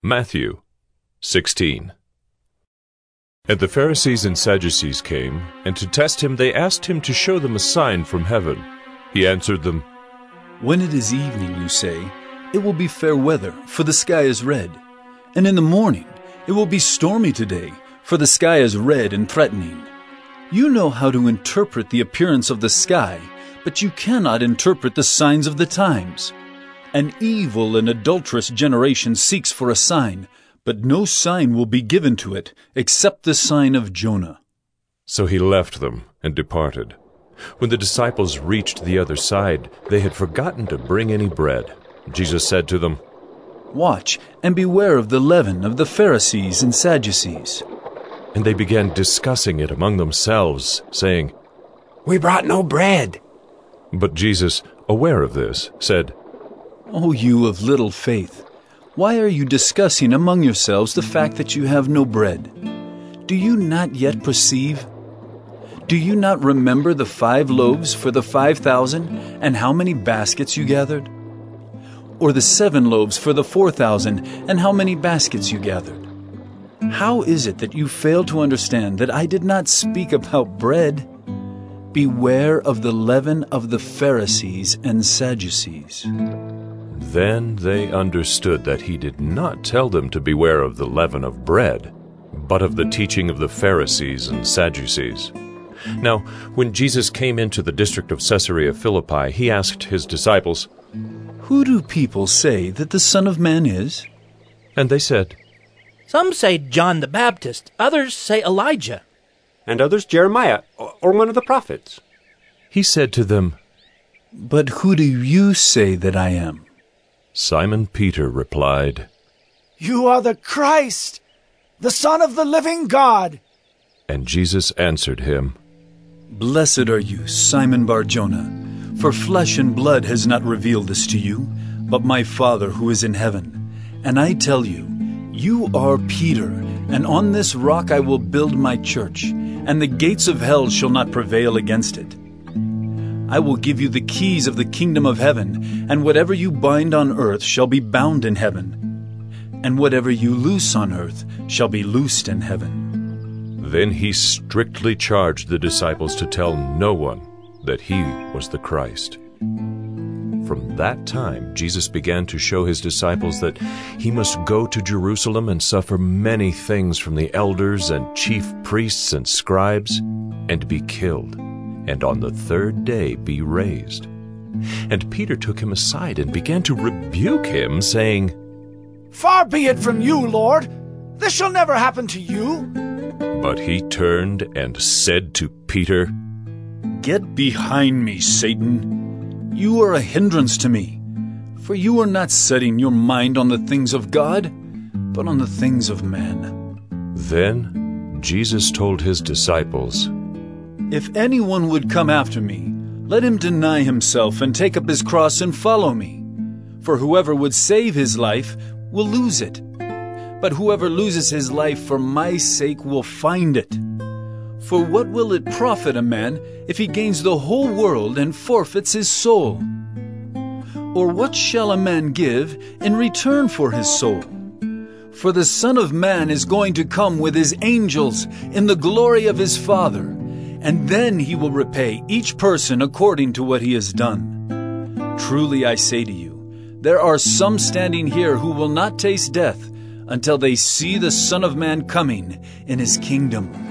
Matthew 16. And the Pharisees and Sadducees came, and to test him they asked him to show them a sign from heaven. He answered them, When it is evening, you say, it will be fair weather, for the sky is red. And in the morning, it will be stormy today, for the sky is red and threatening. You know how to interpret the appearance of the sky, but you cannot interpret the signs of the times. An evil and adulterous generation seeks for a sign, but no sign will be given to it except the sign of Jonah. So he left them and departed. When the disciples reached the other side, they had forgotten to bring any bread. Jesus said to them, Watch and beware of the leaven of the Pharisees and Sadducees. And they began discussing it among themselves, saying, We brought no bread. But Jesus, aware of this, said, O you of little faith, why are you discussing among yourselves the fact that you have no bread? Do you not yet perceive? Do you not remember the 5 loaves for the 5,000 and how many baskets you gathered? Or the 7 loaves for the 4,000 and how many baskets you gathered? How is it that you fail to understand that I did not speak about bread? Beware of the leaven of the Pharisees and Sadducees. Then they understood that he did not tell them to beware of the leaven of bread, but of the teaching of the Pharisees and Sadducees. Now, when Jesus came into the district of Caesarea Philippi, he asked his disciples, Who do people say that the Son of Man is? And they said, Some say John the Baptist, others say Elijah, And others Jeremiah, or one of the prophets. He said to them, But who do you say that I am? Simon Peter replied, You are the Christ, the Son of the living God. And Jesus answered him, Blessed are you, Simon Bar-Jonah, for flesh and blood has not revealed this to you, but my Father who is in heaven. And I tell you, you are Peter, and on this rock I will build my church, and the gates of hell shall not prevail against it. I will give you the keys of the kingdom of heaven, and whatever you bind on earth shall be bound in heaven, and whatever you loose on earth shall be loosed in heaven. Then he strictly charged the disciples to tell no one that he was the Christ. From that time, Jesus began to show his disciples that he must go to Jerusalem and suffer many things from the elders and chief priests and scribes, and be killed, and on the 3rd day be raised. And Peter took him aside and began to rebuke him, saying, Far be it from you, Lord. This shall never happen to you. But he turned and said to Peter, Get behind me, Satan. You are a hindrance to me, for you are not setting your mind on the things of God, but on the things of man. Then Jesus told his disciples, If anyone would come after me, let him deny himself and take up his cross and follow me. For whoever would save his life will lose it, but whoever loses his life for my sake will find it. For what will it profit a man if he gains the whole world and forfeits his soul? Or what shall a man give in return for his soul? For the Son of Man is going to come with his angels in the glory of his Father, and then he will repay each person according to what he has done. Truly I say to you, there are some standing here who will not taste death until they see the Son of Man coming in his kingdom.